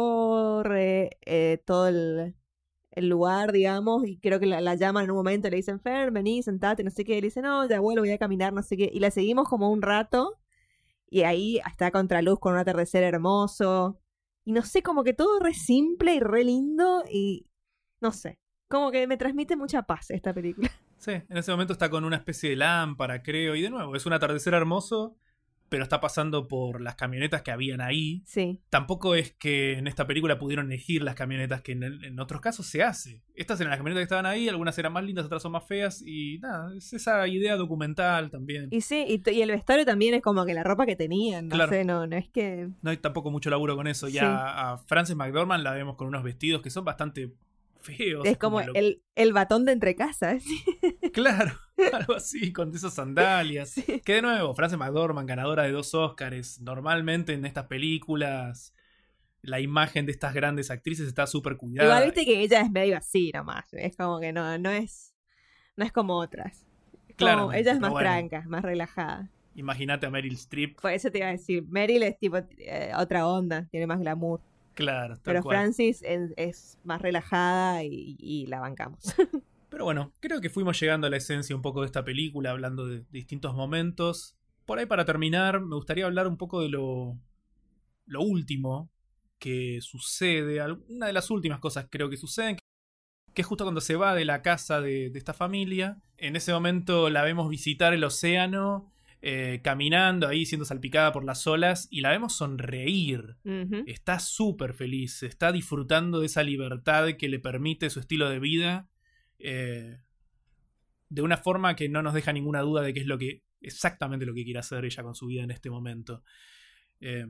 recorre eh, todo el, el lugar, digamos, y creo que la, la llaman en un momento, le dicen, Fer, vení, sentate, no sé qué, y le dice, no, ya vuelvo, voy a caminar, no sé qué, y la seguimos como un rato, y ahí está a contraluz con un atardecer hermoso, y no sé, como que todo re simple y re lindo, y no sé, como que me transmite mucha paz esta película. Sí, en ese momento está con una especie de lámpara, creo. Y de nuevo, es un atardecer hermoso, pero está pasando por las camionetas que habían ahí. Sí, Tampoco es que en esta película pudieron elegir las camionetas que en, el- en otros casos se hace. Estas eran las camionetas que estaban ahí, algunas eran más lindas, otras son más feas. Y nada, es esa idea documental también. y sí, y, t- y el vestuario también es como que la ropa que tenían, no Claro. sé, no, no es que... No hay tampoco mucho laburo con eso. Sí. Ya a Frances McDormand la vemos con unos vestidos que son bastante feos. Es como lo- el, el batón de entrecasa, ¿sí? Claro, algo así, con esas sandalias. Sí. Que de nuevo, Frances McDormand, ganadora de dos Oscars. Normalmente en estas películas la imagen de estas grandes actrices está súper cuidada. Igual viste que ella es medio así nomás. Es como que no, no es. No es como otras. Es como- Claramente, ella es pero más bueno. tranca, más relajada. Imagínate a Meryl Streep. Por eso te iba a decir, Meryl es tipo eh, otra onda, tiene más glamour. Claro, tal Pero cual. Francis es, es más relajada y, y la bancamos. Pero bueno, creo que fuimos llegando a la esencia un poco de esta película, hablando de distintos momentos. Por ahí para terminar, me gustaría hablar un poco de lo, lo último que sucede, una de las últimas cosas creo que suceden, que es justo cuando se va de la casa de, de esta familia. En ese momento la vemos visitar el océano, eh, caminando ahí, siendo salpicada por las olas, y la vemos sonreír. Ujú. Está súper feliz, está disfrutando de esa libertad que le permite su estilo de vida, eh, de una forma que no nos deja ninguna duda de qué es lo que exactamente lo que quiere hacer ella con su vida en este momento. Eh,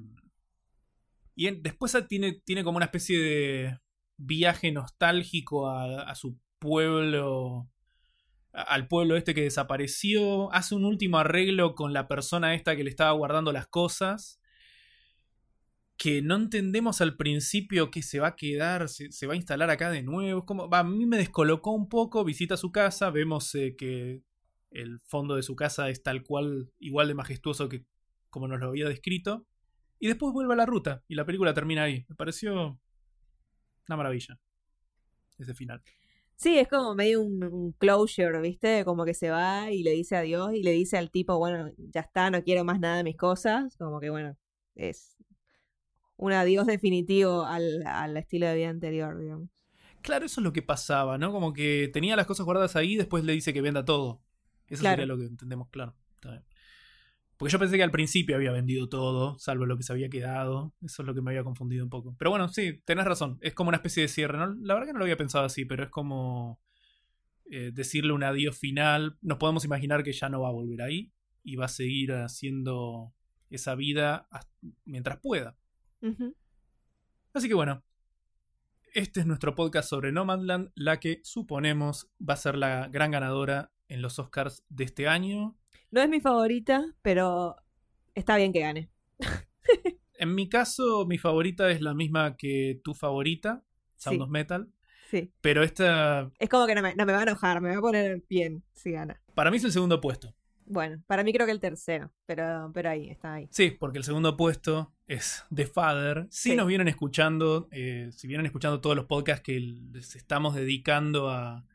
y en, después tiene, tiene como una especie de viaje nostálgico a, a su pueblo, a, al pueblo este que desapareció. Hace un último arreglo con la persona esta que le estaba guardando las cosas, que no entendemos al principio que se va a quedar, se, se va a instalar acá de nuevo. Es como, va, a mí me descolocó un poco. Visita su casa, vemos eh, que el fondo de su casa es tal cual, igual de majestuoso que como nos lo había descrito. Y después vuelve a la ruta y la película termina ahí. Me pareció una maravilla ese final. Sí, es como medio un, un closure, ¿viste? Como que se va y le dice adiós y le dice al tipo, bueno, ya está, no quiero más nada de mis cosas. Como que, bueno, es un adiós definitivo al, al estilo de vida anterior, digamos. Claro, eso es lo que pasaba, ¿no? Como que tenía las cosas guardadas ahí y después le dice que venda todo. Eso Claro. sería lo que entendemos, claro. Está bien. Porque yo pensé que al principio había vendido todo, salvo lo que se había quedado. Eso es lo que me había confundido un poco. Pero bueno, sí, tenés razón. Es como una especie de cierre, ¿no? La verdad que no lo había pensado así, pero es como eh, decirle un adiós final. Nos podemos imaginar que ya no va a volver ahí y va a seguir haciendo esa vida hasta mientras pueda. Ujú. Así que bueno, este es nuestro podcast sobre Nomadland, la que suponemos va a ser la gran ganadora en los Oscars de este año. No es mi favorita, pero está bien que gane. En mi caso, mi favorita es la misma que tu favorita, Sound Sí. of Metal. Sí. Pero esta, Es como que no me, no me va a enojar, me va a poner bien si gana. para mí es el segundo puesto. Bueno, para mí creo que el tercero, pero, pero ahí, está ahí. Sí, porque el segundo puesto es The Father. Si Sí. nos vienen escuchando, eh, si vienen escuchando todos los podcasts que les estamos dedicando a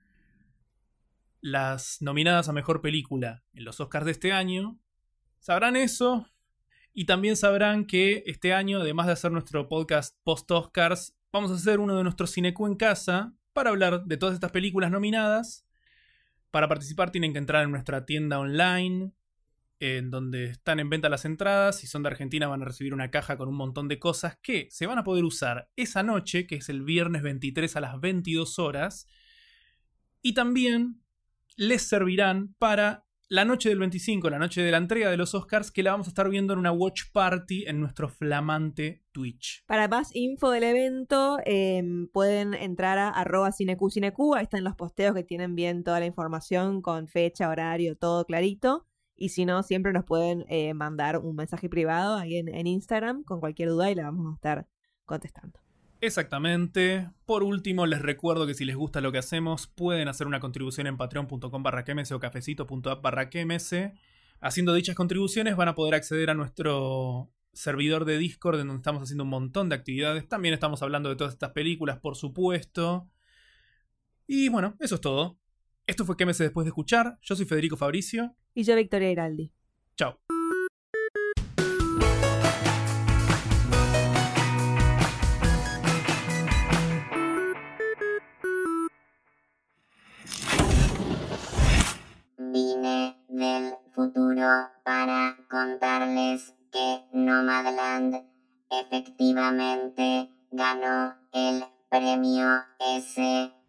las nominadas a Mejor Película en los Oscars de este año, sabrán eso. Y también sabrán que este año, además de hacer nuestro podcast post-Oscars, vamos a hacer uno de nuestros Cinecu en casa para hablar de todas estas películas nominadas. Para participar tienen que entrar en nuestra tienda online, en donde están en venta las entradas. Si son de Argentina van a recibir una caja con un montón de cosas que se van a poder usar esa noche, que es el viernes veintitrés a las veintidós horas. Y también les servirán para la noche del veinticinco, la noche de la entrega de los Oscars, que la vamos a estar viendo en una watch party en nuestro flamante Twitch. Para más info del evento, eh, pueden entrar a arroba cinecu cinecu. Ahí están los posteos que tienen bien toda la información con fecha, horario, todo clarito. Y si no, siempre nos pueden eh, mandar un mensaje privado ahí en, en Instagram con cualquier duda y la vamos a estar contestando. Exactamente. Por último, les recuerdo que si les gusta lo que hacemos, pueden hacer una contribución en patreon.com barra quemese o cafecito.app barra quemese. Haciendo dichas contribuciones van a poder acceder a nuestro servidor de Discord, en donde estamos haciendo un montón de actividades. También estamos hablando de todas estas películas, por supuesto. Y bueno, eso es todo. Esto fue Quémese después de escuchar. Yo soy Federico Fabricio. Y yo, Victoria Iraldi. Chao. Vine del futuro para contarles que Nomadland efectivamente ganó el premio ese